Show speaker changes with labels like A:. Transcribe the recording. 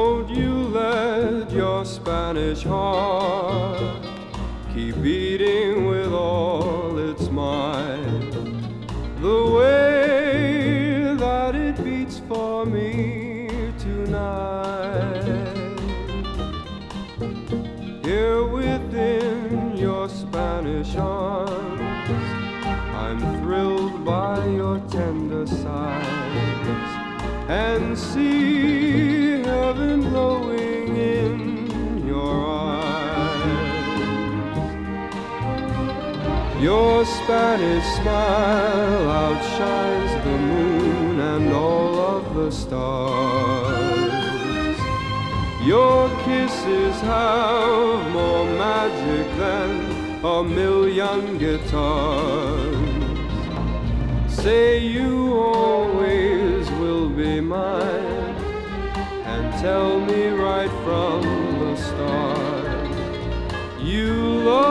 A: Won't you let your Spanish heart keep beating with all its might, the way that it beats for me tonight? Here within your Spanish arms, I'm thrilled by your tender sighs, and see heaven glowing in your eyes. Your Spanish smile outshines the moon and all of the stars. Your kisses have more magic than a million guitars. Say you always will be mine, and tell me right from the start you love